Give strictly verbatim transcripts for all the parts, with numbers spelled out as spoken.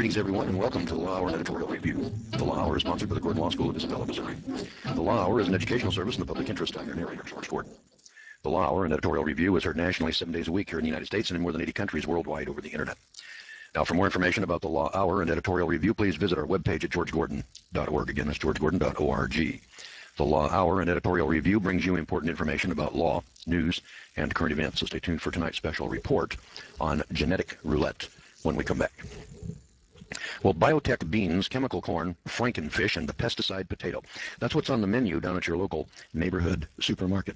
Greetings, everyone, and welcome to the Law Hour Editorial Review. The Law Hour is sponsored by the Gordon Law School of Isabella, Missouri. The Law Hour is an educational service in the public interest. I'm your narrator, George Gordon. The Law Hour and Editorial Review is heard nationally seven days a week here in the United States and in more than eighty countries worldwide over the Internet. Now, for more information about the Law Hour and Editorial Review, please visit our webpage at george gordon dot org. Again, that's george gordon dot org. The Law Hour and Editorial Review brings you important information about law, news, and current events. So stay tuned for tonight's special report on genetic roulette when we come back. Well, biotech beans, chemical corn, frankenfish, and the pesticide potato. That's what's on the menu down at your local neighborhood supermarket.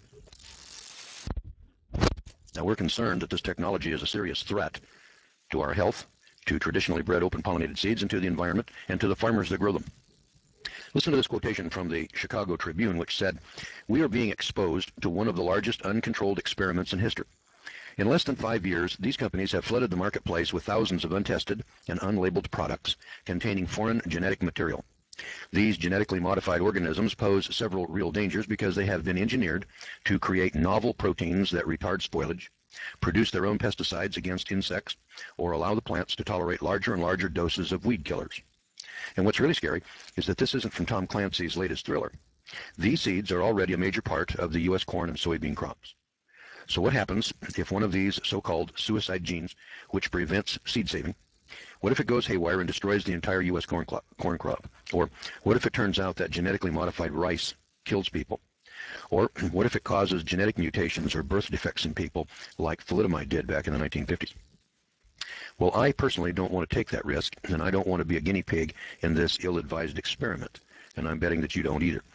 Now, we're concerned that this technology is a serious threat to our health, to traditionally bred open pollinated seeds, and to the environment, and to the farmers that grow them. Listen to this quotation from the Chicago Tribune, which said, "We are being exposed to one of the largest uncontrolled experiments in history. In less than five years, these companies have flooded the marketplace with thousands of untested and unlabeled products containing foreign genetic material. These genetically modified organisms pose several real dangers because they have been engineered to create novel proteins that retard spoilage, produce their own pesticides against insects, or allow the plants to tolerate larger and larger doses of weed killers. And what's really scary is that this isn't from Tom Clancy's latest thriller. These seeds are already a major part of the U S corn and soybean crops. So what happens if one of these so-called suicide genes, which prevents seed saving, what if it goes haywire and destroys the entire U S corn, corn crop? Or what if it turns out that genetically modified rice kills people? Or what if it causes genetic mutations or birth defects in people like thalidomide did back in the nineteen fifties? Well, I personally don't want to take that risk, and I don't want to be a guinea pig in this ill-advised experiment, and I'm betting that you don't either.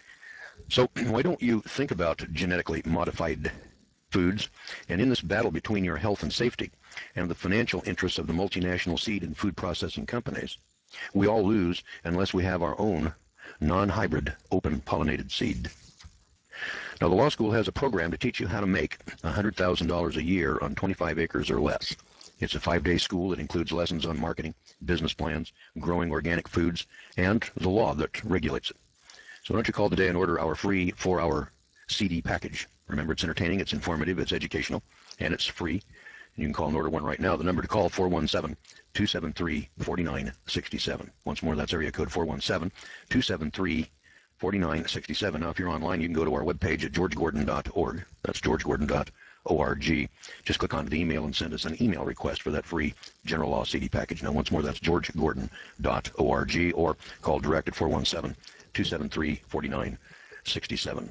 So why don't you think about genetically modified foods, and in this battle between your health and safety and the financial interests of the multinational seed and food processing companies, we all lose unless we have our own non-hybrid open pollinated seed. Now, the law school has a program to teach you how to make one hundred thousand dollars a year on twenty-five acres or less. It's a five-day school that includes lessons on marketing, business plans, growing organic foods, and the law that regulates it. So why don't you call today and order our free four-hour C D package. Remember, it's entertaining, it's informative, it's educational, and it's free. And you can call and order one right now. The number to call, four one seven, two seven three, four nine six seven. Once more, that's area code four one seven, two seven three, four nine six seven. Now, if you're online, you can go to our webpage at george gordon dot org. That's george gordon dot org. Just click on the email and send us an email request for that free General Law C D package. Now, once more, that's george gordon dot org, or call direct at four one seven, two seven three, four nine six seven.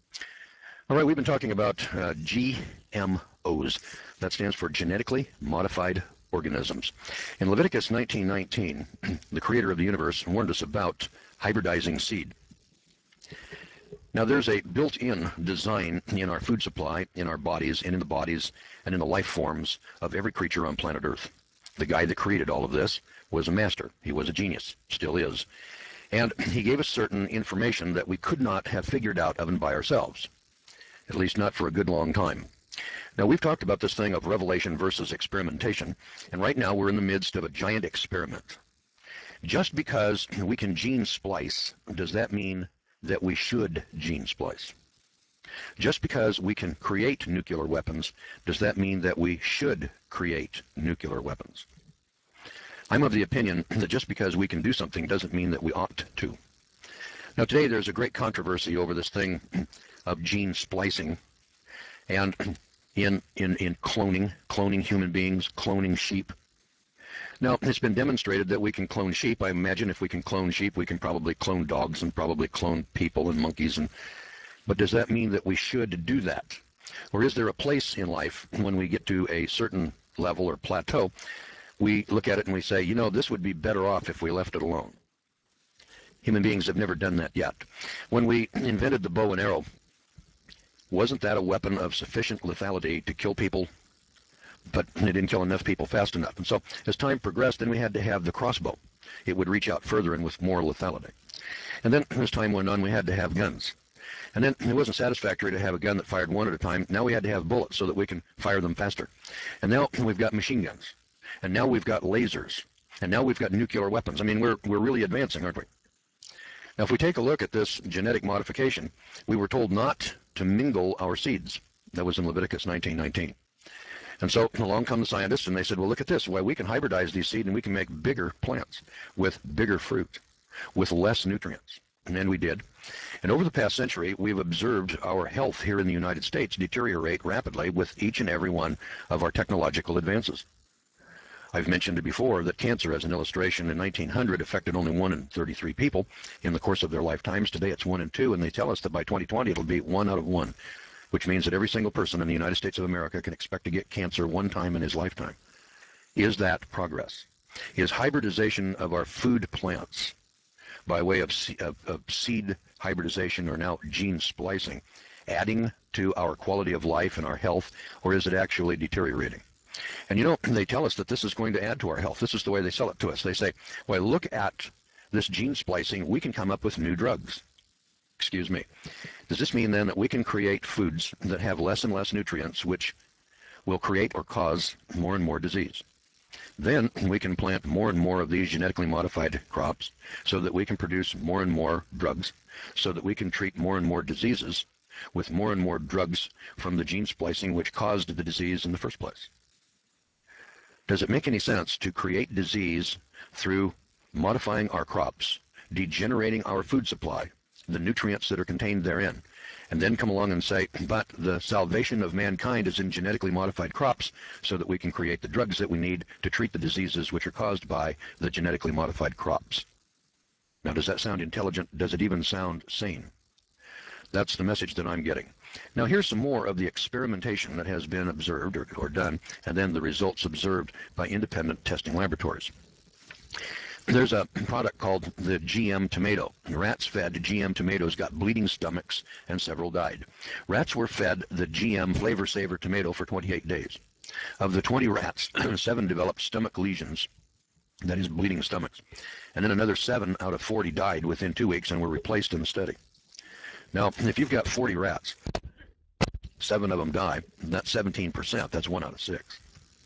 All right, we've been talking about uh, G M Os. That stands for genetically modified organisms. In Leviticus nineteen nineteen, the creator of the universe warned us about hybridizing seed. Now, there's a built-in design in our food supply, in our bodies, and in the bodies and in the life forms of every creature on planet Earth. The guy that created all of this was a master. He was a genius, still is. And he gave us certain information that we could not have figured out of and by ourselves, at least not for a good long time. Now, we've talked about this thing of revelation versus experimentation, and right now we're in the midst of a giant experiment. Just because we can gene splice, does that mean that we should gene splice? Just because we can create nuclear weapons, does that mean that we should create nuclear weapons? I'm of the opinion that just because we can do something doesn't mean that we ought to. Now, today there's a great controversy over this thing of gene splicing, and in, in, in cloning, cloning human beings, cloning sheep. Now, it's been demonstrated that we can clone sheep. I imagine if we can clone sheep, we can probably clone dogs and probably clone people and monkeys. And but does that mean that we should do that? Or is there a place in life when we get to a certain level or plateau, we look at it and we say, you know, this would be better off if we left it alone? Human beings have never done that yet. When we invented the bow and arrow, wasn't that a weapon of sufficient lethality to kill people? But it didn't kill enough people fast enough. And so as time progressed, then we had to have the crossbow. It would reach out further and with more lethality. And then as time went on, we had to have guns. And then it wasn't satisfactory to have a gun that fired one at a time. Now we had to have bullets so that we can fire them faster. And now we've got machine guns. And now we've got lasers. And now we've got nuclear weapons. I mean, we're, we're really advancing, aren't we? Now, if we take a look at this genetic modification, we were told not to mingle our seeds. That was in Leviticus nineteen nineteen. And so along come the scientists, and they said, well, look at this. Why, we can hybridize these seeds, and we can make bigger plants with bigger fruit, with less nutrients. And then we did. And over the past century, we've observed our health here in the United States deteriorate rapidly with each and every one of our technological advances. I've mentioned before that cancer, as an illustration, in nineteen hundred affected only one in thirty-three people in the course of their lifetimes. Today it's one in two, and they tell us that by twenty twenty it'll be one out of one, which means that every single person in the United States of America can expect to get cancer one time in his lifetime. Is that progress? Is hybridization of our food plants by way of, of, of seed hybridization, or now gene splicing, adding to our quality of life and our health, or is it actually deteriorating? And you know, they tell us that this is going to add to our health. This is the way they sell it to us. They say, well, look at this gene splicing. We can come up with new drugs. Excuse me. Does this mean then that we can create foods that have less and less nutrients, which will create or cause more and more disease? Then we can plant more and more of these genetically modified crops so that we can produce more and more drugs, so that we can treat more and more diseases with more and more drugs from the gene splicing which caused the disease in the first place. Does it make any sense to create disease through modifying our crops, degenerating our food supply, the nutrients that are contained therein, and then come along and say, but the salvation of mankind is in genetically modified crops so that we can create the drugs that we need to treat the diseases which are caused by the genetically modified crops? Now, does that sound intelligent? Does it even sound sane? That's the message that I'm getting. Now, here's some more of the experimentation that has been observed or, or done, and then the results observed by independent testing laboratories. There's a product called the G M tomato. Rats fed G M tomatoes got bleeding stomachs, and several died. Rats were fed the G M Flavor Saver tomato for twenty-eight days. Of the twenty rats, seven developed stomach lesions, that is, bleeding stomachs. And then another seven out of forty died within two weeks and were replaced in the study. Now, if you've got forty rats, seven of them die, that's seventeen percent. That's one out of six.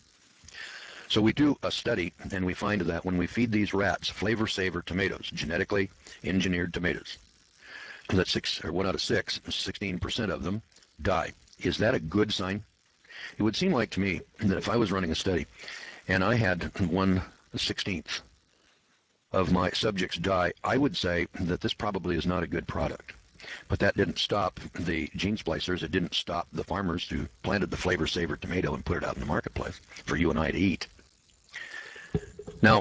So we do a study, and we find that when we feed these rats Flavor Saver tomatoes, genetically engineered tomatoes, that six, or one out of six, sixteen percent of them die. Is that a good sign? It would seem like to me that if I was running a study and I had one sixteenth of my subjects die, I would say that this probably is not a good product. But that didn't stop the gene splicers. It didn't stop the farmers who planted the Flavor Saver tomato and put it out in the marketplace for you and I to eat. Now,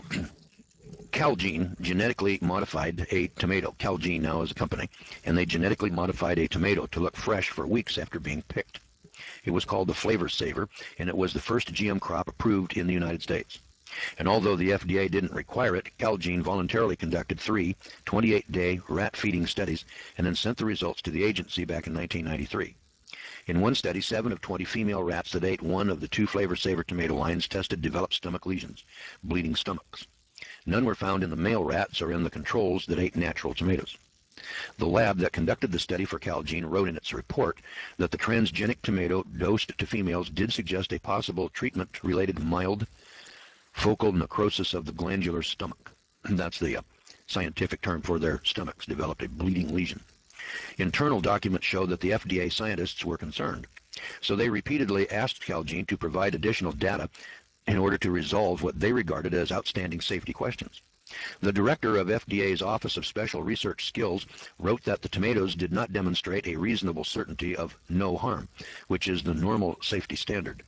Calgene genetically modified a tomato. Calgene now is a company, and they genetically modified a tomato to look fresh for weeks after being picked. It was called the Flavor Saver, and it was the first G M crop approved in the United States. And although the F D A didn't require it, Calgene voluntarily conducted three twenty-eight day rat feeding studies and then sent the results to the agency back in nineteen ninety-three. In one study, seven of twenty female rats that ate one of the two Flavor Saver tomato lines tested developed stomach lesions, bleeding stomachs. None were found in the male rats or in the controls that ate natural tomatoes. The lab that conducted the study for Calgene wrote in its report that the transgenic tomato dosed to females did suggest a possible treatment-related mild focal necrosis of the glandular stomach. That's the uh, scientific term for their stomachs developed a bleeding lesion. Internal documents show that the F D A scientists were concerned, so they repeatedly asked Calgene to provide additional data in order to resolve what they regarded as outstanding safety questions. The director of F D A's Office of Special Research Skills wrote that the tomatoes did not demonstrate a reasonable certainty of no harm, which is the normal safety standard.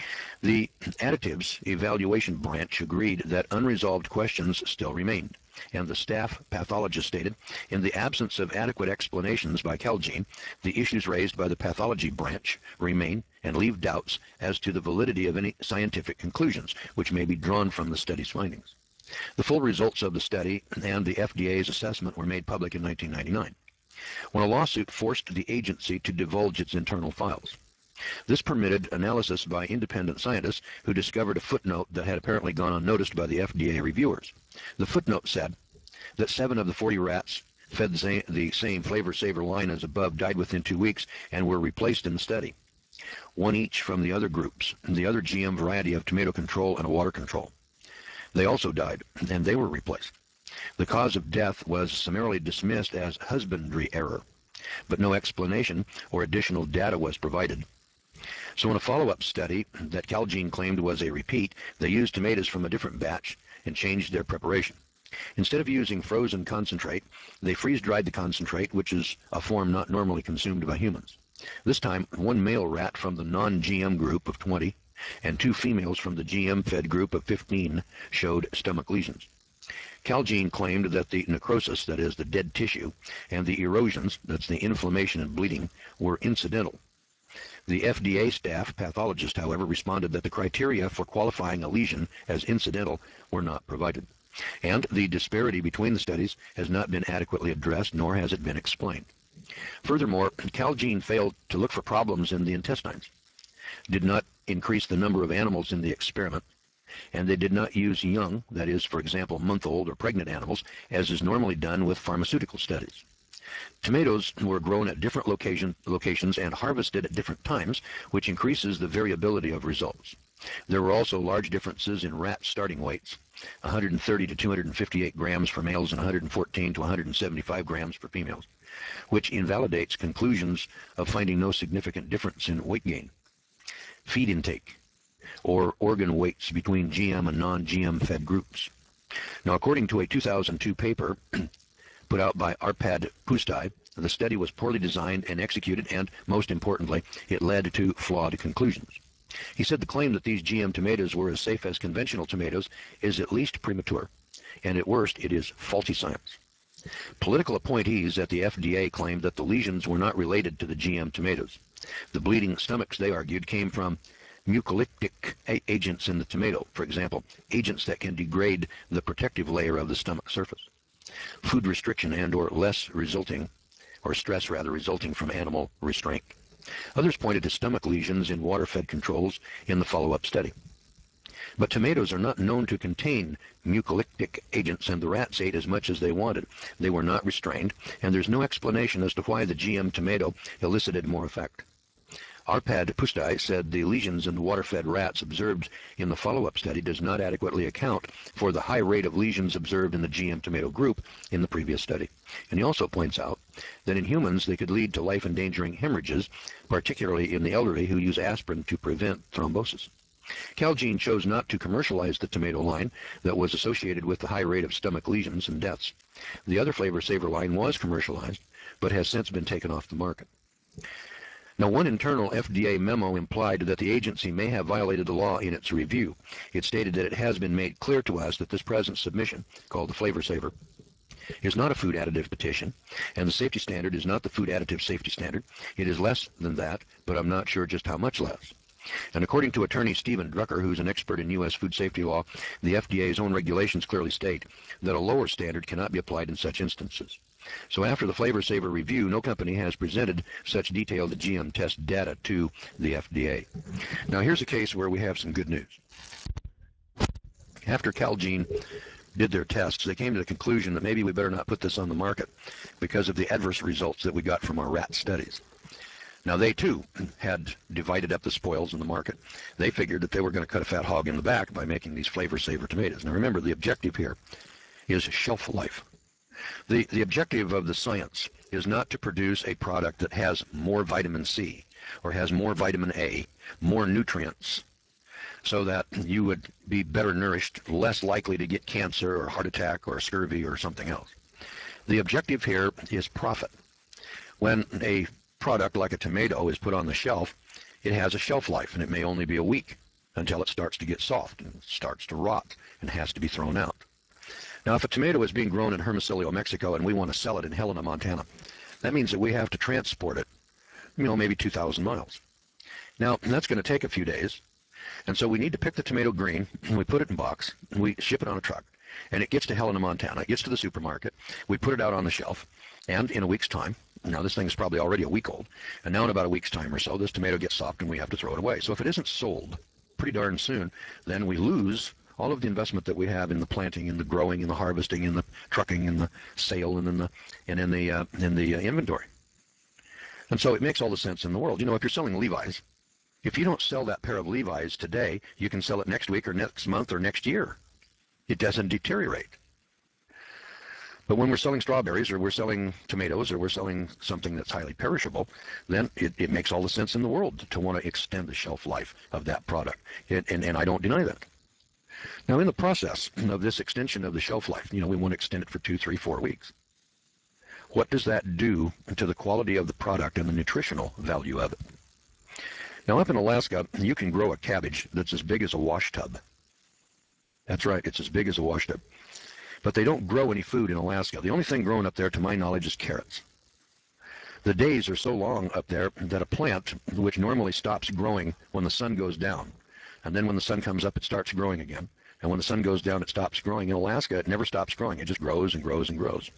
The Additives Evaluation Branch agreed that unresolved questions still remained, and the staff pathologist stated, in the absence of adequate explanations by Calgene, the issues raised by the pathology branch remain and leave doubts as to the validity of any scientific conclusions which may be drawn from the study's findings. The full results of the study and the F D A's assessment were made public in nineteen ninety-nine, when a lawsuit forced the agency to divulge its internal files. This permitted analysis by independent scientists who discovered a footnote that had apparently gone unnoticed by the F D A reviewers. The footnote said that seven of the forty rats fed the same, the same Flavor Saver line as above died within two weeks and were replaced in the study, one each from the other groups, the other G M variety of tomato control and a water control. They also died, and they were replaced. The cause of death was summarily dismissed as husbandry error, but no explanation or additional data was provided. So in a follow-up study that Calgene claimed was a repeat, they used tomatoes from a different batch and changed their preparation. Instead of using frozen concentrate, they freeze-dried the concentrate, which is a form not normally consumed by humans. This time, one male rat from the non-G M group of twenty and two females from the G M-fed group of fifteen showed stomach lesions. Calgene claimed that the necrosis, that is the dead tissue, and the erosions, that's the inflammation and bleeding, were incidental. The F D A staff pathologist, however, responded that the criteria for qualifying a lesion as incidental were not provided, and the disparity between the studies has not been adequately addressed, nor has it been explained. Furthermore, Calgene failed to look for problems in the intestines, did not increase the number of animals in the experiment, and they did not use young, that is, for example, month-old or pregnant animals, as is normally done with pharmaceutical studies. Tomatoes were grown at different location, locations and harvested at different times, which increases the variability of results. There were also large differences in rat starting weights, one hundred thirty to two hundred fifty-eight grams for males and one hundred fourteen to one hundred seventy-five grams for females, which invalidates conclusions of finding no significant difference in weight gain, feed intake, or organ weights between G M and non-G M fed groups. Now, according to a two thousand two paper put out by Arpad Pusztai, the study was poorly designed and executed, and, most importantly, it led to flawed conclusions. He said the claim that these G M tomatoes were as safe as conventional tomatoes is at least premature, and at worst it is faulty science. Political appointees at the F D A claimed that the lesions were not related to the G M tomatoes. The bleeding stomachs, they argued, came from mucolytic agents in the tomato, for example, agents that can degrade the protective layer of the stomach surface. Food restriction and or less resulting, or stress rather, resulting from animal restraint. Others pointed to stomach lesions in water-fed controls in the follow-up study. But tomatoes are not known to contain mucolytic agents, and the rats ate as much as they wanted. They were not restrained, and there's no explanation as to why the G M tomato elicited more effect. Arpad Pusztai said the lesions in the water-fed rats observed in the follow-up study does not adequately account for the high rate of lesions observed in the G M tomato group in the previous study. And he also points out that in humans they could lead to life-endangering hemorrhages, particularly in the elderly who use aspirin to prevent thrombosis. Calgene chose not to commercialize the tomato line that was associated with the high rate of stomach lesions and deaths. The other Flavor Saver line was commercialized, but has since been taken off the market. Now, one internal F D A memo implied that the agency may have violated the law in its review. It stated that it has been made clear to us that this present submission, called the Flavor Saver, is not a food additive petition, and the safety standard is not the food additive safety standard. It is less than that, but I'm not sure just how much less. And according to attorney Stephen Drucker, who's an expert in U S food safety law, the F D A's own regulations clearly state that a lower standard cannot be applied in such instances. So after the Flavor Saver review, no company has presented such detailed G M test data to the F D A. Now here's a case where we have some good news. After Calgene did their tests, they came to the conclusion that maybe we better not put this on the market because of the adverse results that we got from our rat studies. Now they too had divided up the spoils in the market. They figured that they were going to cut a fat hog in the back by making these Flavor Saver tomatoes. Now remember, the objective here is shelf life. The, the objective of the science is not to produce a product that has more vitamin C or has more vitamin A, more nutrients, so that you would be better nourished, less likely to get cancer or heart attack or scurvy or something else. The objective here is profit. When a product like a tomato is put on the shelf, it has a shelf life, and it may only be a week until it starts to get soft and starts to rot and has to be thrown out. Now, if a tomato is being grown in Hermosillo, Mexico, and we want to sell it in Helena, Montana, that means that we have to transport it, you know, maybe two thousand miles. Now, that's going to take a few days, and so we need to pick the tomato green, and we put it in a box, and we ship it on a truck, and it gets to Helena, Montana. It gets to the supermarket. We put it out on the shelf, and in a week's time, now this thing is probably already a week old, and now in about a week's time or so, this tomato gets soft, and we have to throw it away. So if it isn't sold pretty darn soon, then we lose all of the investment that we have in the planting, in the growing, in the harvesting, in the trucking, in the sale, and in the and in the uh, in the uh, inventory. And so it makes all the sense in the world. You know, if you're selling Levi's, if you don't sell that pair of Levi's today, you can sell it next week or next month or next year. It doesn't deteriorate. But when we're selling strawberries or we're selling tomatoes or we're selling something that's highly perishable, then it, it makes all the sense in the world to want to extend the shelf life of that product. It, and, and I don't deny that. Now, in the process of this extension of the shelf life, you know, we want to extend it for two, three, four weeks. What does that do to the quality of the product and the nutritional value of it? Now, up in Alaska, you can grow a cabbage that's as big as a wash tub. That's right, it's as big as a wash tub. But they don't grow any food in Alaska. The only thing growing up there, to my knowledge, is carrots. The days are so long up there that a plant, which normally stops growing when the sun goes down, and then when the sun comes up, it starts growing again. And when the sun goes down, it stops growing. In Alaska, it never stops growing. It just grows and grows and grows.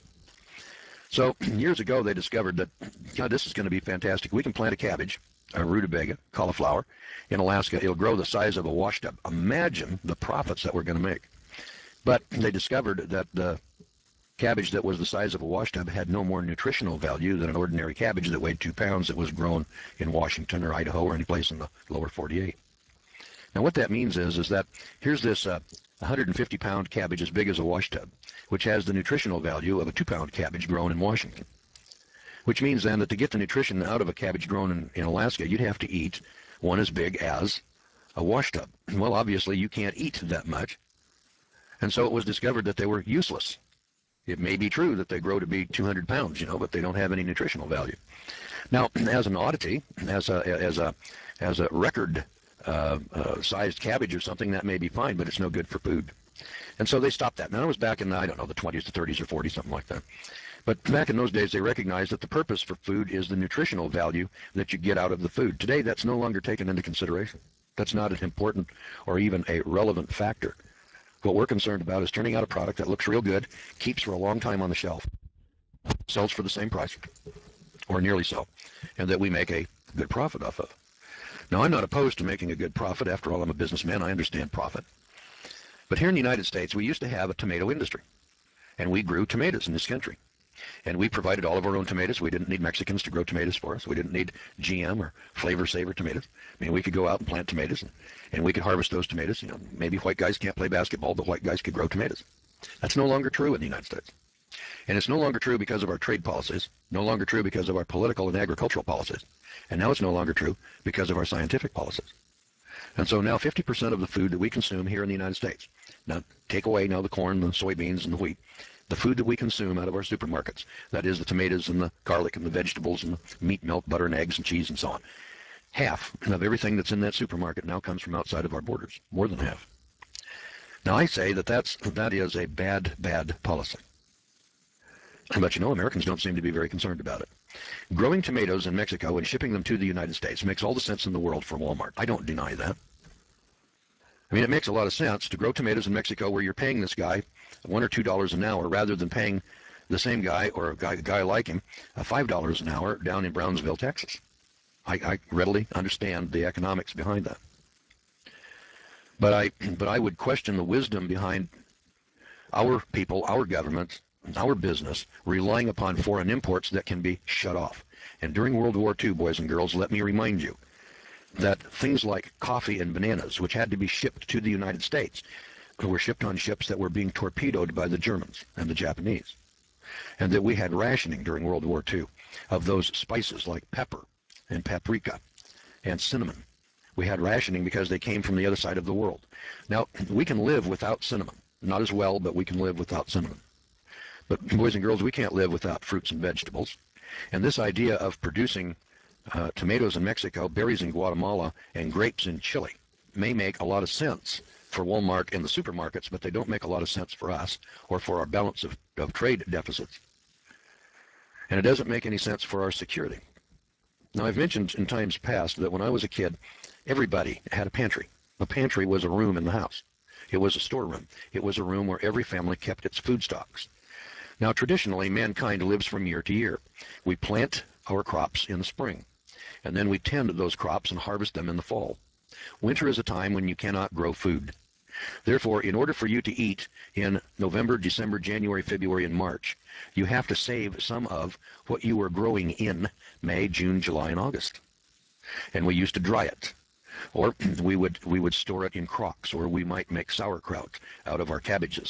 So years ago, they discovered that, God, this is going to be fantastic. We can plant a cabbage, a rutabaga, cauliflower, in Alaska. It'll grow the size of a wash tub. Imagine the profits that we're going to make. But they discovered that the cabbage that was the size of a wash tub had no more nutritional value than an ordinary cabbage that weighed two pounds that was grown in Washington or Idaho or any place in the lower forty-eight. Now what that means is, is that here's this uh, one hundred fifty pound cabbage as big as a wash tub, which has the nutritional value of a two pound cabbage grown in Washington. Which means then that to get the nutrition out of a cabbage grown in, in Alaska, you'd have to eat one as big as a wash tub. Well, obviously you can't eat that much. And so it was discovered that they were useless. It may be true that they grow to be two hundred pounds, you know, but they don't have any nutritional value. Now, as an oddity, as a, as a, as a record uh, uh, sized cabbage or something, that may be fine, but it's no good for food. And so they stopped that. Now, it was back in, the, I don't know, the twenties to thirties or forties, something like that. But back in those days, they recognized that the purpose for food is the nutritional value that you get out of the food. Today, that's no longer taken into consideration. That's not an important or even a relevant factor. What we're concerned about is turning out a product that looks real good, keeps for a long time on the shelf, sells for the same price, or nearly so, and that we make a good profit off of. Now, I'm not opposed to making a good profit. After all, I'm a businessman. I understand profit. But here in the United States, we used to have a tomato industry, and we grew tomatoes in this country. And we provided all of our own tomatoes. We didn't need Mexicans to grow tomatoes for us. We didn't need G M or Flavor Saver tomatoes. I mean, we could go out and plant tomatoes, and, and we could harvest those tomatoes. You know, maybe white guys can't play basketball, but white guys could grow tomatoes. That's no longer true in the United States. And it's no longer true because of our trade policies, no longer true because of our political and agricultural policies. And now it's no longer true because of our scientific policies. And so now fifty percent of the food that we consume here in the United States, now take away now the corn, the soybeans, and the wheat, the food that we consume out of our supermarkets, that is the tomatoes and the garlic and the vegetables and the meat, milk, butter, and eggs and cheese and so on. Half of everything that's in that supermarket now comes from outside of our borders, more than half. Now I say that that's, that is a bad, bad policy. But you know, Americans don't seem to be very concerned about it. Growing tomatoes in Mexico and shipping them to the United States makes all the sense in the world for Walmart. I don't deny that. I mean, it makes a lot of sense to grow tomatoes in Mexico where you're paying this guy one or two dollars an hour rather than paying the same guy or a guy, a guy like him uh, five dollars an hour down in Brownsville, Texas. I, I readily understand the economics behind that. But I, but I would question the wisdom behind our people, our government, our business relying upon foreign imports that can be shut off. And during World War Two, boys and girls, let me remind you that things like coffee and bananas, which had to be shipped to the United States, were shipped on ships that were being torpedoed by the Germans and the Japanese. And that we had rationing during World War Two of those spices like pepper and paprika and cinnamon. We had rationing because they came from the other side of the world. Now, we can live without cinnamon. Not as well, but we can live without cinnamon. But boys and girls, we can't live without fruits and vegetables. And this idea of producing uh, tomatoes in Mexico, berries in Guatemala, and grapes in Chile may make a lot of sense for Walmart and the supermarkets, but they don't make a lot of sense for us or for our balance of, of trade deficits. And it doesn't make any sense for our security. Now, I've mentioned in times past that when I was a kid, everybody had a pantry. A pantry was a room in the house. It was a storeroom. It was a room where every family kept its food stocks. Now, traditionally, mankind lives from year to year. We plant our crops in the spring, and then we tend those crops and harvest them in the fall. Winter is a time when you cannot grow food. Therefore, in order for you to eat in November, December, January, February, and March, you have to save some of what you were growing in May, June, July, and August. And we used to dry it. Or we would we would store it in crocks, or we might make sauerkraut out of our cabbages.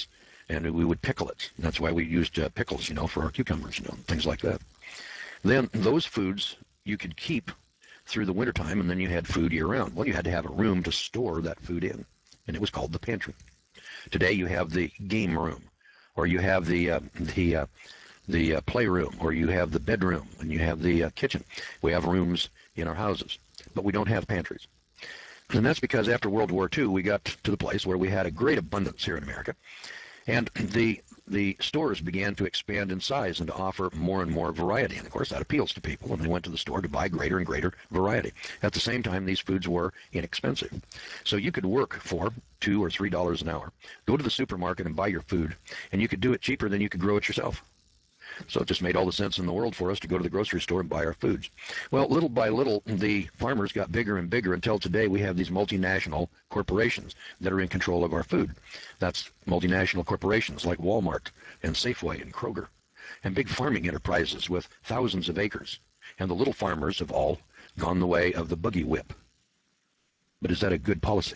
and we would pickle it. That's why we used uh, pickles, you know, for our cucumbers, you know, things like that. Then those foods you could keep through the wintertime, and then you had food year-round. Well, you had to have a room to store that food in, and it was called the pantry. Today you have the game room, or you have the uh, the uh, the uh, playroom, or you have the bedroom, and you have the uh, kitchen. We have rooms in our houses, but we don't have pantries. And that's because after World War Two, we got to the place where we had a great abundance here in America, and the the stores began to expand in size and to offer more and more variety. And of course, that appeals to people, and they went to the store to buy greater and greater variety. At the same time, these foods were inexpensive. So you could work for two or three dollars an hour, go to the supermarket and buy your food, and you could do it cheaper than you could grow it yourself. So it just made all the sense in the world for us to go to the grocery store and buy our foods. Well, little by little, the farmers got bigger and bigger until today we have these multinational corporations that are in control of our food. That's multinational corporations like Walmart and Safeway and Kroger, and big farming enterprises with thousands of acres. And the little farmers have all gone the way of the buggy whip. But is that a good policy?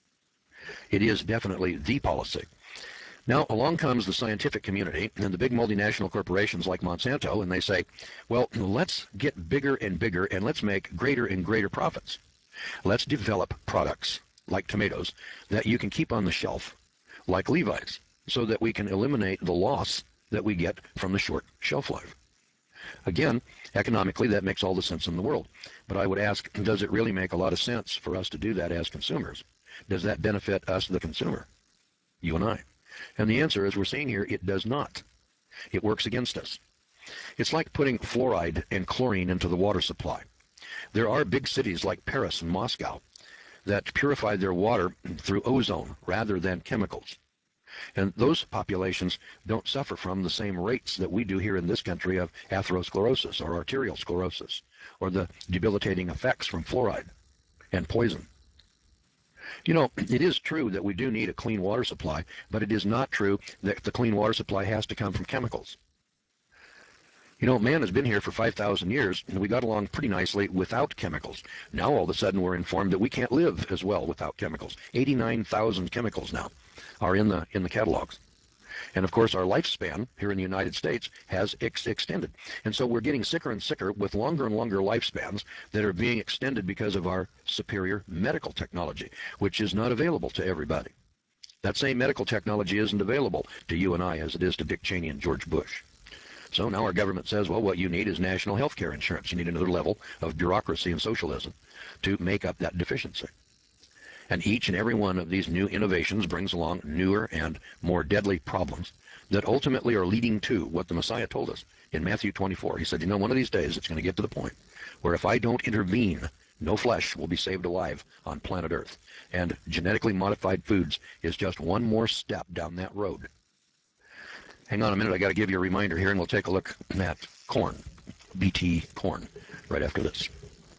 It is definitely the policy. Now, along comes the scientific community and the big multinational corporations like Monsanto, and they say, well, let's get bigger and bigger, and let's make greater and greater profits. Let's develop products like tomatoes that you can keep on the shelf, like Levi's, so that we can eliminate the loss that we get from the short shelf life. Again, economically, that makes all the sense in the world. But I would ask, does it really make a lot of sense for us to do that as consumers? Does that benefit us, the consumer? You and I. And the answer, as we're seeing here, it does not. It works against us. It's like putting fluoride and chlorine into the water supply. There are big cities like Paris and Moscow that purify their water through ozone rather than chemicals. And those populations don't suffer from the same rates that we do here in this country of atherosclerosis or arterial sclerosis, or the debilitating effects from fluoride and poison. You know, it is true that we do need a clean water supply, but it is not true that the clean water supply has to come from chemicals. You know, man has been here for five thousand years, and we got along pretty nicely without chemicals. Now, all of a sudden, we're informed that we can't live as well without chemicals. eighty-nine thousand chemicals now are in the, in the catalogs. And of course, our lifespan here in the United States has ex extended. And so we're getting sicker and sicker with longer and longer lifespans that are being extended because of our superior medical technology, which is not available to everybody. That same medical technology isn't available to you and I as it is to Dick Cheney and George Bush. So now our government says, well, what you need is national health care insurance. You need another level of bureaucracy and socialism to make up that deficiency. And each and every one of these new innovations brings along newer and more deadly problems that ultimately are leading to what the Messiah told us in Matthew twenty-four. He said, you know, one of these days it's going to get to the point where if I don't intervene, no flesh will be saved alive on planet Earth. And genetically modified foods is just one more step down that road. Hang on a minute, I got to give you a reminder here, and we'll take a look at corn, B T corn, right after this.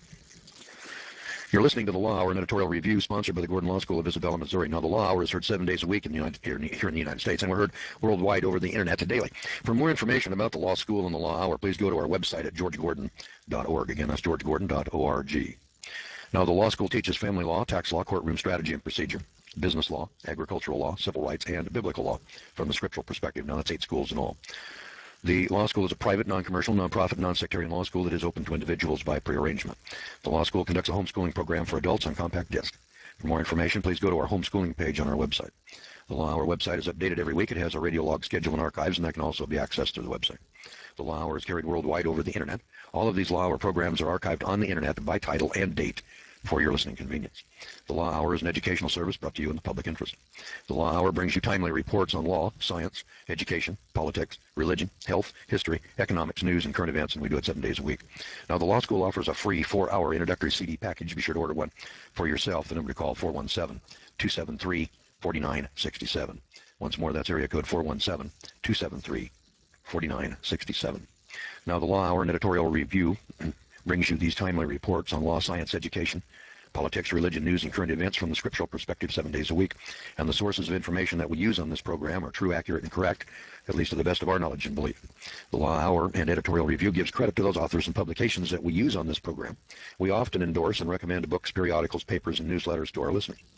You're listening to The Law Hour, an editorial review sponsored by the Gordon Law School of Isabella, Missouri. Now, The Law Hour is heard seven days a week in the United, here, in the, here in the United States, and we're heard worldwide over the Internet daily. For more information about the Law School and The Law Hour, please go to our website at george gordon dot org. Again, that's george gordon dot org. Now, the law school teaches family law, tax law, courtroom strategy and procedure, business law, agricultural law, civil rights, and biblical law from the scriptural perspective. Now, that's eight schools in all. The law school is a private, non-commercial, non-profit, non-sectarian law school that is open to individuals by prearrangement. The law school conducts a homeschooling program for adults on compact disc. For more information, please go to our homeschooling page on our website. The Law Hour website is updated every week. It has a radio log schedule and archives, and that can also be accessed through the website. The Law Hour is carried worldwide over the Internet. All of these Law Hour programs are archived on the Internet by title and date for your listening convenience. The Law Hour is an educational service brought to you in the public interest. The Law Hour brings you timely reports on law, science, education, politics, religion, health, history, economics, news, and current events, and we do it seven days a week. Now, the Law School offers a free four-hour introductory C D package. Be sure to order one for yourself. The number to call, four one seven, two seven three, four nine six seven. Once more, that's area code four one seven, two seven three, four nine six seven. Now, the Law Hour and editorial review brings you these timely reports on law, science, education, politics, religion, news, and current events from the scriptural perspective seven days a week. And the sources of information that we use on this program are true, accurate, and correct, at least to the best of our knowledge and belief. The Law Hour and editorial review gives credit to those authors and publications that we use on this program. We often endorse and recommend books, periodicals, papers, and newsletters to our listeners.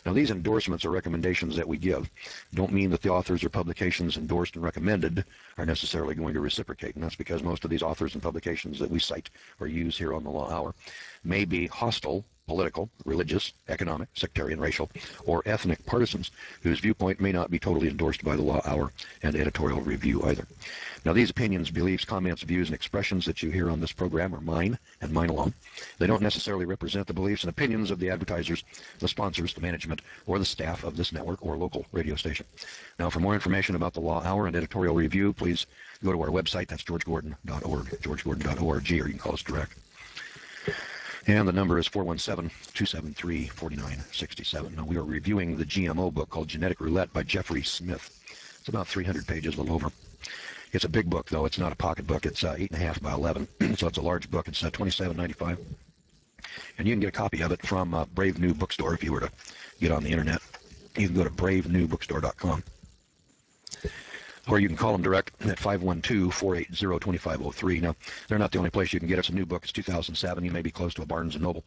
Now, these endorsements or recommendations that we give don't mean that the authors or publications endorsed and recommended are necessarily going to reciprocate, and that's because most of these authors and publications that we cite or use here on the Law Hour may be hostile, political, religious, economic, sectarian, racial, or ethnic partisans whose viewpoint may not be totally endorsed by the Law Hour and editorial review either. Now, these opinions, beliefs, comments, views, and expressions that you hear on this program are mine and mine alone. They don't necessarily represent the beliefs and opinions of the advertisers, the sponsors, the management, or the staff of this network or local radio station. Now, for more information about the Law Hour and editorial review, please go to our website. That's george gordon dot org, george gordon dot org, or you can call us direct. And the number is four one seven, two seven three, four nine six seven. Now, we are reviewing the G M O book called Genetic Roulette by Jeffrey Smith. It's about three hundred pages, a little over. It's a big book, though. It's not a pocket book. It's uh, eight and a half by eleven, so it's a large book. It's uh, twenty-seven ninety-five, and you can get a copy of it from uh, Brave New Bookstore if you were to get on the internet. You can go to brave new bookstore dot com, or you can call them direct at five one two, four eight zero, two five zero three. Now, they're not the only place you can get it. It's a new book. It's two thousand seven. You may be close to a Barnes and Noble.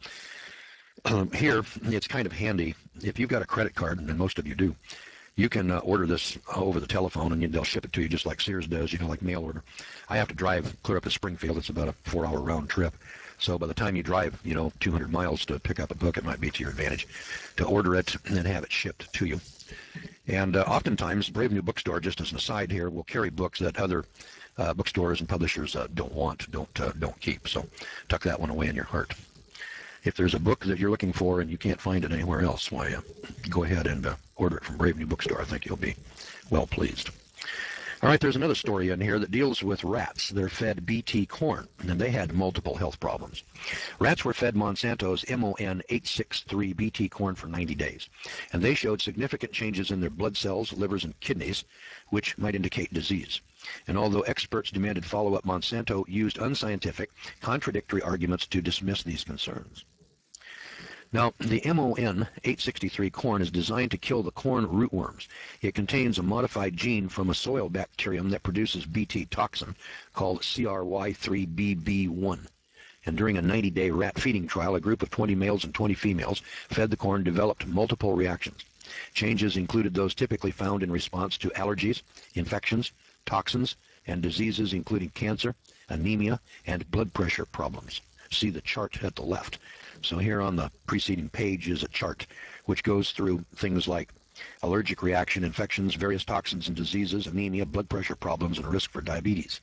Um, here, it's kind of handy. If you've got a credit card, and most of you do, you can uh, order this over the telephone, and they'll ship it to you just like Sears does, you know, like mail order. I have to drive clear up to Springfield. It's about a four-hour round trip. So by the time you drive, you know, two hundred miles to pick up a book, it might be to your advantage to order it and then have it shipped to you. And uh, oftentimes, Brave New Bookstore, just as an aside here, will carry books that other uh, bookstores and publishers uh, don't want, don't uh, don't keep. So tuck that one away in your heart. If there's a book that you're looking for and you can't find it anywhere else, why, uh, go ahead and uh, order it from Brave New Bookstore. I think you'll be well pleased. All right, there's another story in here that deals with rats. They're fed B T corn, and they had multiple health problems. Rats were fed Monsanto's M O N eight sixty-three B T corn for ninety days, and they showed significant changes in their blood cells, livers, and kidneys, which might indicate disease. And although experts demanded follow-up, Monsanto used unscientific, contradictory arguments to dismiss these concerns. Now, the M O N eight sixty-three corn is designed to kill the corn rootworms. It contains a modified gene from a soil bacterium that produces B T toxin called C R Y three B B one. And during a ninety-day rat feeding trial, a group of twenty males and twenty females fed the corn developed multiple reactions. Changes included those typically found in response to allergies, infections, toxins, and diseases including cancer, anemia, and blood pressure problems. See the chart at the left. So here on the preceding page is a chart which goes through things like allergic reaction, infections, various toxins and diseases, anemia, blood pressure problems, and a risk for diabetes.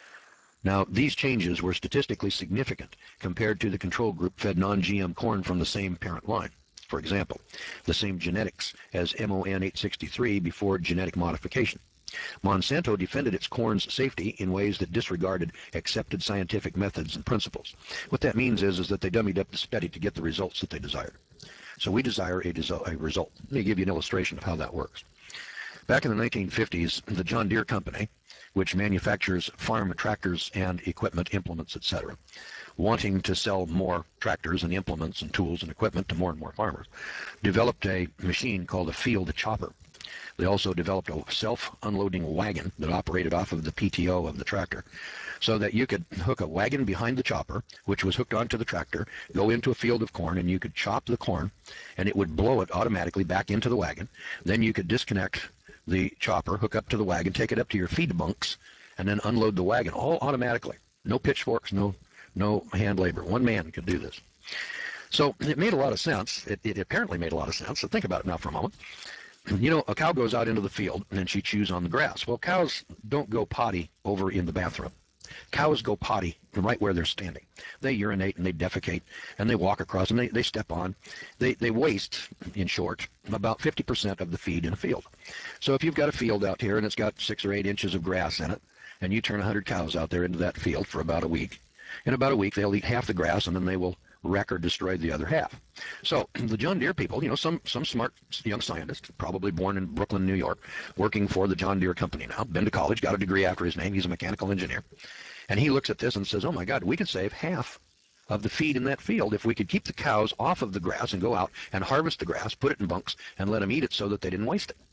Now, these changes were statistically significant compared to the control group fed non-G M corn from the same parent line. For example, the same genetics as M O N eight sixty-three before genetic modification. Monsanto defended its corn's safety in ways that disregarded accepted scientific methods and principles. What that means is, is that they dummied up the study to get the results that they desired. So we desire a, a result. Let me give you an illustration of how that works. Back in the nineteen fifties, the John Deere Company, which manufactures farm tractors and equipment, implements, et cetera, wanting to sell more tractors and implements and tools and equipment to more and more farmers, developed a machine called a field chopper. They also developed a self-unloading wagon that operated off of the P T O of the tractor, so that you could hook a wagon behind the chopper, which was hooked onto the tractor, go into a field of corn, and you could chop the corn, and it would blow it automatically back into the wagon. Then you could disconnect the chopper, hook up to the wagon, take it up to your feed bunks, and then unload the wagon, all automatically. No pitchforks, no, no hand labor. One man could do this. So it made a lot of sense. It, it apparently made a lot of sense. So think about it now for a moment. You know, a cow goes out into the field, and then she chews on the grass. Well, cows don't go potty over in the bathroom. Cows go potty right where they're standing. They urinate and they defecate, and they walk across, and they, they step on. They, they waste, in short, about fifty percent of the feed in a field. So if you've got a field out here, and it's got six or eight inches of grass in it, and you turn one hundred cows out there into that field for about a week, in about a week they'll eat half the grass, and then they will wreck or destroy the other half. So the John Deere people, you know, some some smart young scientist, probably born in Brooklyn, New York, working for the John Deere company now, been to college, got a degree after his name, he's a mechanical engineer. And he looks at this and says, oh my God, we could save half of the feed in that field if we could keep the cows off of the grass and go out and harvest the grass, put it in bunks, and let them eat it so that they didn't waste it.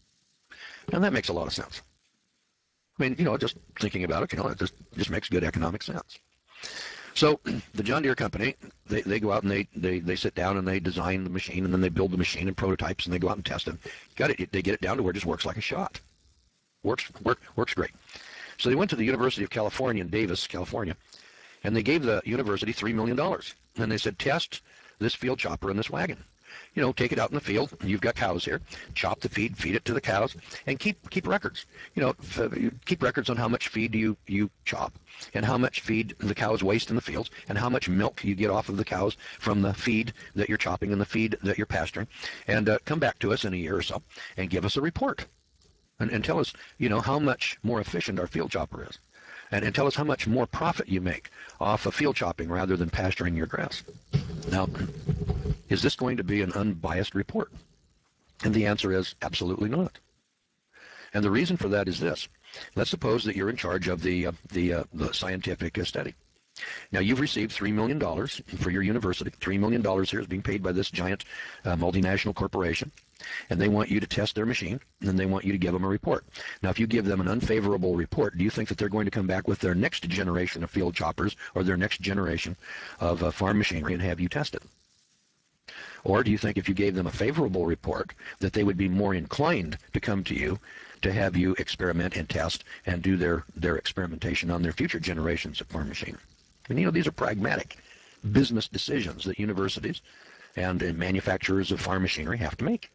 And that makes a lot of sense. I mean, you know, just thinking about it, you know, it just, just makes good economic sense. So the John Deere company, they, they go out and they, they, they sit down and they design the machine, and then they build the machine in prototypes, and they go out and test it. Got it. They get it down to where it just works like a shot. Works work, works great. So they went to the University of California in Davis, California, and they gave the university three million dollars. And they said, test this field chopper in this wagon. You know, take it out in the field. You've got cows here. Chop the feed, feed it to the cows, and keep keep records. You know, f- keep records on how much feed you you chop, and how much feed the cows waste in the fields, and how much milk you get off of the cows from the feed that you're chopping and the feed that you're pasturing. And uh, come back to us in a year or so and give us a report, and, and tell us, you know, how much more efficient our field chopper is, and, and tell us how much more profit you make off of field chopping rather than pasturing your grass. Now, is this going to be an unbiased report? And the answer is absolutely not. And the reason for that is this. Let's suppose that you're in charge of the, uh, the, uh, the scientific uh, study. Now, you've received three million dollars for your university. three million dollars here is being paid by this giant uh, multinational corporation. And they want you to test their machine, and then they want you to give them a report. Now, if you give them an unfavorable report, do you think that they're going to come back with their next generation of field choppers or their next generation of uh, farm machinery and have you test it? Or do you think if you gave them a favorable report that they would be more inclined to come to you to have you experiment and test and do their, their experimentation on their future generations of farm machinery? And you know, these are pragmatic business decisions that universities and, and manufacturers of farm machinery have to make.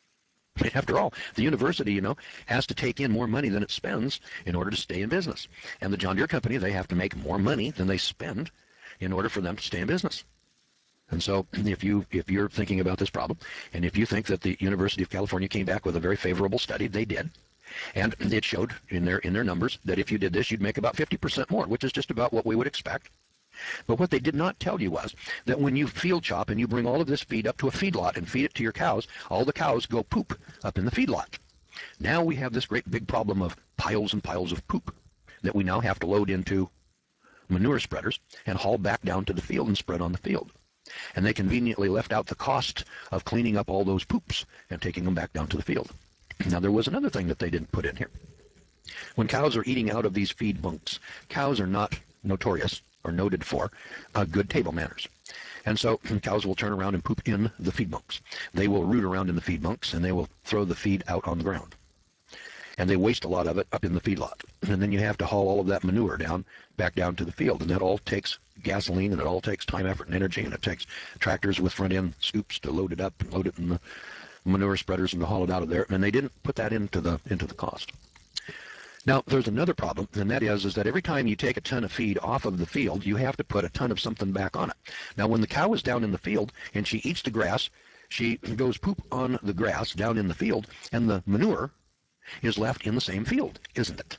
After all, the university, you know, has to take in more money than it spends in order to stay in business. And the John Deere company, they have to make more money than they spend in order for them to stay in business. And so if, you, if you're thinking about this problem, and if you think that the University of California came back with a very favorable study, they did, and it showed in their, in their numbers that if you did this, you'd make about fifty percent more, which is just about what we would expect. But what they did not tell you was that when you field chop and you bring all of this feed up to a feedlot and feed it to your cows, all the cows go poop up in the feedlot. Now we have this great big problem of piles and piles of poop that we now have to load into manure spreaders and haul back down to the field and spread on the field. And they conveniently left out the cost of cleaning up all those poops and taking them back down to the field. Now, there was another thing that they didn't put in here. When cows are eating out of these feed bunks, cows are not notorious or noted for uh, good table manners. And so cows will turn around and poop in the feed bunks. They will root around in the feed bunks, and they will throw the feed out on the ground. And they waste a lot of it up in the feedlot. And then you have to haul all of that manure down, back down to the field. And that all takes gasoline, and it all takes time, effort, and energy, and it takes tractors with front-end scoops to load it up and load it in the manure spreaders and to haul it out of there. And they didn't put that into the into the cost. Now, there's another problem, and that is, is that every time you take a ton of feed off of the field, you have to put a ton of something back on it. Now, when the cow is down in the field and she eats the grass, she goes poop on the grass down in the field, and the manure is left in the same field, isn't it?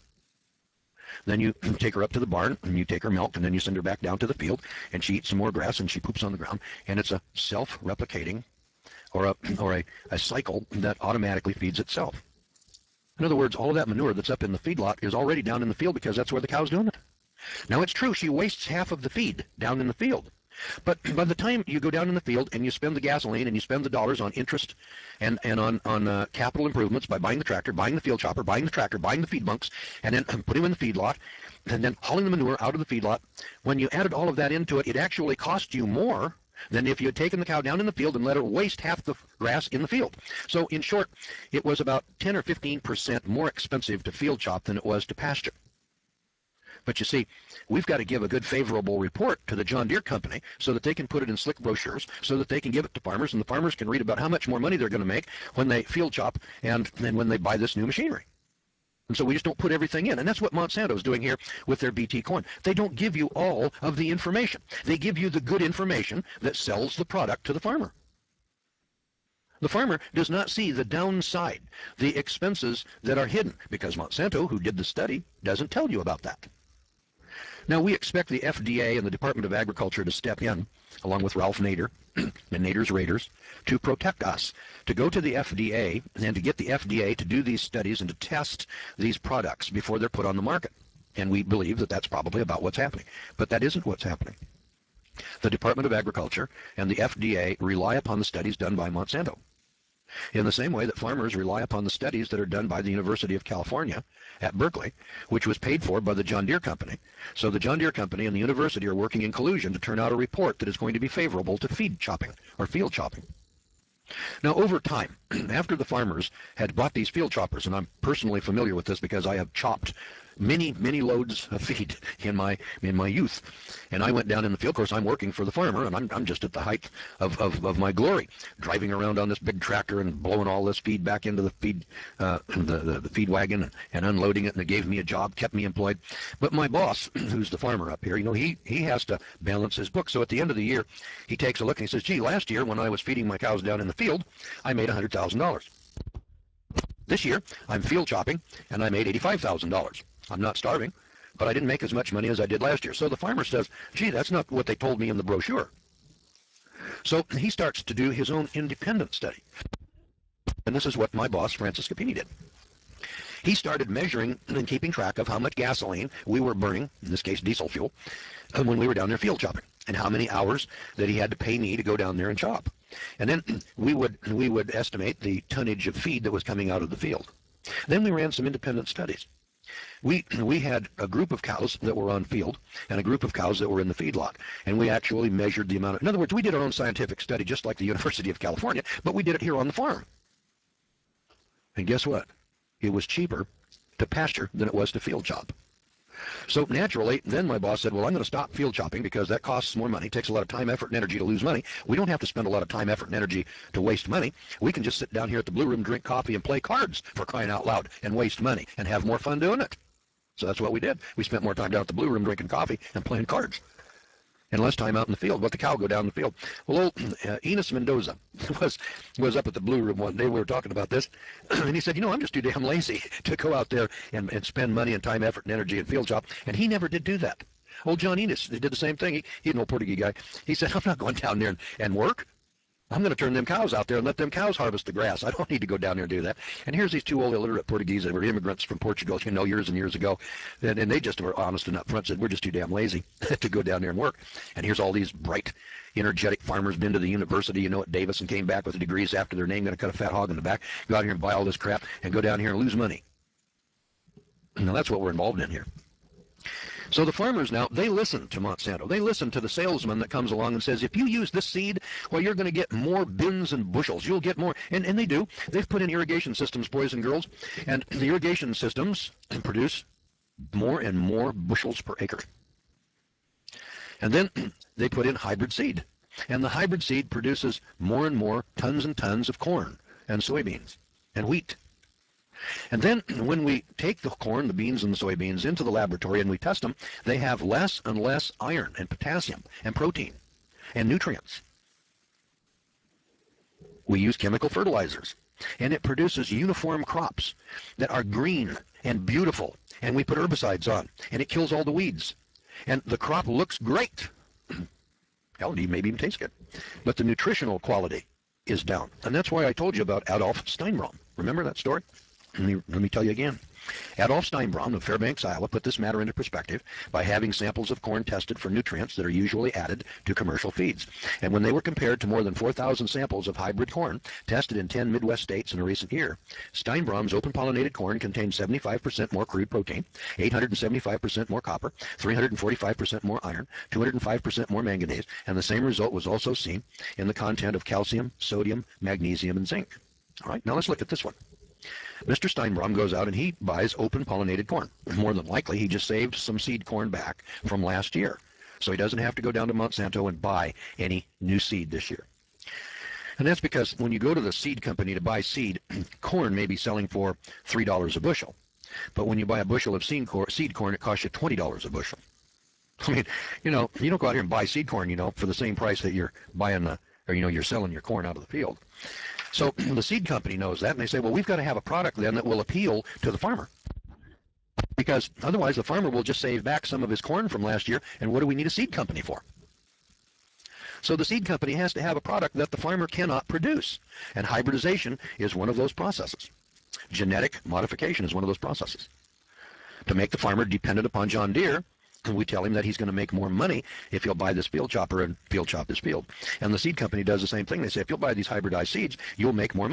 Then you take her up to the barn, and you take her milk, and then you send her back down to the field, and she eats some more grass, and she poops on the ground, and it's a self-replicating or a, or a, a cycle that automatically feeds itself. In other words, all of that manure that's up in the feedlot is already down in the field because that's where the cow's doing it. Now, it's true she wastes half of the feed down in the field. But by the time you go down in the field and you spend the gasoline and you spend the dollars on interest and, and on, on uh, capital improvements by buying the tractor, buying the field chopper, buying the tractor, buying the feed bunks, and then putting them in the feedlot, and then hauling the manure out of the feedlot, when you added all of that into it, it actually cost you more than if you had taken the cow down in the field and let her waste half the grass in the field. So in short, it was about ten or fifteen percent more expensive to field chop than it was to pasture. But you see, we've got to give a good favorable report to the John Deere company so that they can put it in slick brochures, so that they can give it to farmers, and the farmers can read about how much more money they're going to make when they field chop and, and when they buy this new machinery. And so we just don't put everything in. And that's what Monsanto's doing here with their B T corn. They don't give you all of the information. They give you the good information that sells the product to the farmer. The farmer does not see the downside, the expenses that are hidden, because Monsanto, who did the study, doesn't tell you about that. Now, we expect the F D A and the Department of Agriculture to step in, along with Ralph Nader and Nader's Raiders, to protect us, to go to the F D A and to get the F D A to do these studies and to test these products before they're put on the market. And we believe that that's probably about what's happening. But that isn't what's happening. The Department of Agriculture and the F D A rely upon the studies done by Monsanto. in the same way that farmers rely upon the studies that are done by the University of California at Berkeley, which was paid for by the John Deere Company. So the John Deere Company and the university are working in collusion to turn out a report that is going to be favorable to feed chopping or field chopping. Now, over time, after the farmers had bought these field choppers, and I'm personally familiar with this because I have chopped many, many loads of feed in my in my youth, and I went down in the field. Of course, I'm working for the farmer, and I'm, I'm just at the height of, of, of my glory, driving around on this big tractor and blowing all this feed back into the feed uh, the, the, the feed wagon and, and unloading it, and it gave me a job, kept me employed. But my boss, who's the farmer up here, you know, he, he has to balance his book. So at the end of the year, he takes a look and he says, gee, last year when I was feeding my cows down in the field, I made one hundred thousand dollars. This year, I'm field chopping, and I made eighty-five thousand dollars. I'm not starving, but I didn't make as much money as I did last year. So the farmer says, gee, that's not what they told me in the brochure. So he starts to do his own independent study. And this is what my boss, Francis Capini, did. He started measuring and keeping track of how much gasoline we were burning, in this case diesel fuel, when we were down there field chopping, and how many hours that he had to pay me to go down there and chop. And then we would we would estimate the tonnage of feed that was coming out of the field. Then we ran some independent studies. We we had a group of cows that were on field and a group of cows that were in the feedlot, and we actually measured the amount of, in other words, we did our own scientific study just like the University of California, but we did it here on the farm. And guess what? It was cheaper to pasture than it was to field chop. So naturally, then my boss said, well, I'm going to stop field chopping because that costs more money, takes a lot of time, effort, and energy to lose money. We don't have to spend a lot of time, effort, and energy to waste money. We can just sit down here at the Blue Room, drink coffee, and play cards, for crying out loud, and waste money and have more fun doing it. So that's what we did. We spent more time down at the Blue Room drinking coffee and playing cards, and less time out in the field. Let the cow go down in the field. Well, old uh, Enos Mendoza was was up at the Blue Room one day. We were talking about this, and he said, you know, I'm just too damn lazy to go out there and, and spend money and time, effort, and energy and field chop. And he never did do that. Old John Enos did the same thing. He, he's an old Portuguese guy. He said, I'm not going down there and, and work. I'm going to turn them cows out there and let them cows harvest the grass. I don't need to go down there and do that. And here's these two old illiterate Portuguese that were immigrants from Portugal, you know, years and years ago. And, and they just were honest and upfront, said, we're just too damn lazy to go down there and work. And here's all these bright, energetic farmers, been to the university, you know, at Davis, and came back with degrees after their name, going to cut a fat hog in the back, go out here and buy all this crap and go down here and lose money. Now that's what we're involved in here. So the farmers now, they listen to Monsanto. They listen to the salesman that comes along and says, if you use this seed, well, you're going to get more bins and bushels. You'll get more. And, and they do. They've put in irrigation systems, boys and girls, and the irrigation systems produce more and more bushels per acre. And then they put in hybrid seed. And the hybrid seed produces more and more tons and tons of corn and soybeans and wheat. And then when we take the corn, the beans, and the soybeans into the laboratory and we test them, they have less and less iron and potassium and protein and nutrients. We use chemical fertilizers, and it produces uniform crops that are green and beautiful, and we put herbicides on, and it kills all the weeds. And the crop looks great. Hell, it maybe even tastes good. But the nutritional quality is down. And that's why I told you about Adolf Steinbrom. Remember that story? Let me, let me tell you again. Adolf Steinbrom of Fairbanks, Iowa, put this matter into perspective by having samples of corn tested for nutrients that are usually added to commercial feeds. And when they were compared to more than four thousand samples of hybrid corn tested in ten Midwest states in a recent year, Steinbrom's open-pollinated corn contained seventy-five percent more crude protein, eight hundred seventy-five percent more copper, three hundred forty-five percent more iron, two hundred five percent more manganese, and the same result was also seen in the content of calcium, sodium, magnesium, and zinc. All right, now let's look at this one. Mister Steinbrom goes out and he buys open-pollinated corn. More than likely, he just saved some seed corn back from last year. So he doesn't have to go down to Monsanto and buy any new seed this year. And that's because when you go to the seed company to buy seed, corn may be selling for three dollars a bushel. But when you buy a bushel of seed corn, seed corn, it costs you twenty dollars a bushel. I mean, you know, you don't go out here and buy seed corn, you know, for the same price that you're buying the, or, you know, you're selling your corn out of the field. So the seed company knows that, and they say, well, we've got to have a product then that will appeal to the farmer. Because otherwise the farmer will just save back some of his corn from last year, and what do we need a seed company for? So the seed company has to have a product that the farmer cannot produce, and hybridization is one of those processes. Genetic modification is one of those processes. To make the farmer dependent upon John Deere, we tell him that he's going to make more money if he'll buy this field chopper and field chop his field. And the seed company does the same thing. They say, if you'll buy these hybridized seeds, you'll make more money.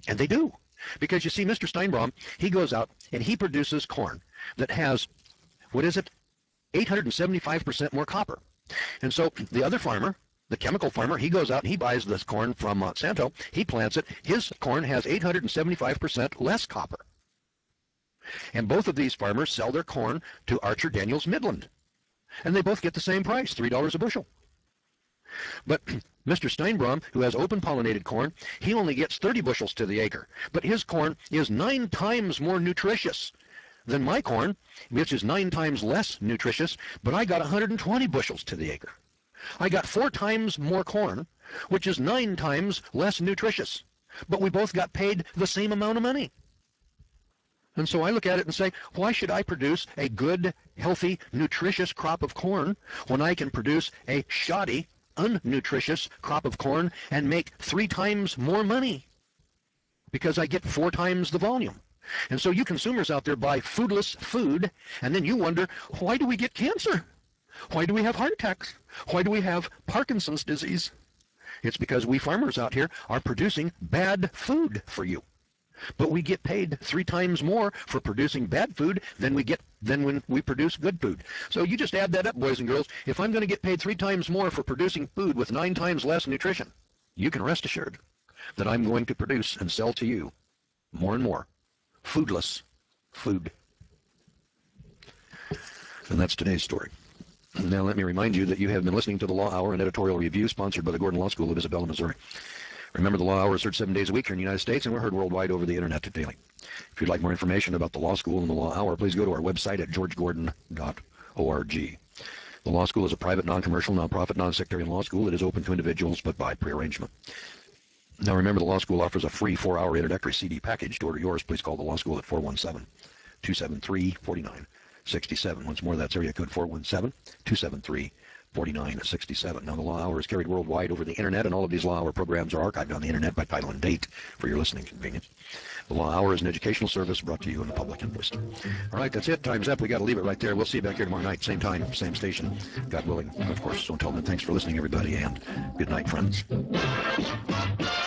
And they do. Because you see, Mister Steinbrom, he goes out and he produces corn that has, what is it, eight hundred seventy-five percent more copper. And so the other farmer, the chemical farmer, he goes out and he buys this corn from Monsanto. He plants it. His corn has eight hundred seventy-five percent less copper. And both of these farmers sell their corn to Archer Daniels Midland. And they both get the same price, three dollars a bushel. But Mister Steinbrom, who has open pollinated corn, he only gets thirty bushels to the acre. But his corn is nine times more nutritious than my corn, which is nine times less nutritious, but I got one hundred twenty bushels to the acre. I got four times more corn, which is nine times less nutritious. But we both got paid the same amount of money. And so I look at it and say, why should I produce a good, healthy, nutritious crop of corn when I can produce a shoddy, unnutritious crop of corn and make three times more money? Because I get four times the volume. And so you consumers out there buy foodless food, and then you wonder, why do we get cancer? Why do we have heart attacks? Why do we have Parkinson's disease? It's because we farmers out here are producing bad food for you. But we get paid three times more for producing bad food than we get than when we produce good food. So you just add that up, boys and girls. If I'm going to get paid three times more for producing food with nine times less nutrition, you can rest assured that I'm going to produce and sell to you more and more foodless food. And that's today's story. Now let me remind you that you have been listening to the Law Hour, an editorial review sponsored by the Gordon Law School of Isabella, Missouri. Remember, the Law Hour is heard seven days a week here in the United States, and we're heard worldwide over the internet daily. If you'd like more information about the Law School and the Law Hour, please go to our website at george gordon dot org. The Law School is a private, non-commercial, non-profit, non-sectarian law school that is open to individuals, but by prearrangement. Now remember, the Law School offers a free four-hour introductory C D package. To order yours, please call the Law School at four one seven, two seven three, four nine six seven. Once more, that's area code four one seven, two seven three, four nine six seven. Now, the Law Hour is carried worldwide over the internet, and all of these Law Hour programs are archived on the internet by title and date for your listening convenience. The Law Hour is an educational service brought to you in the public interest. All right, that's it. Time's up. We got to leave it right there. We'll see you back here tomorrow night, same time, same station, God willing, of course. So until then, thanks for listening, everybody, and good night, friends.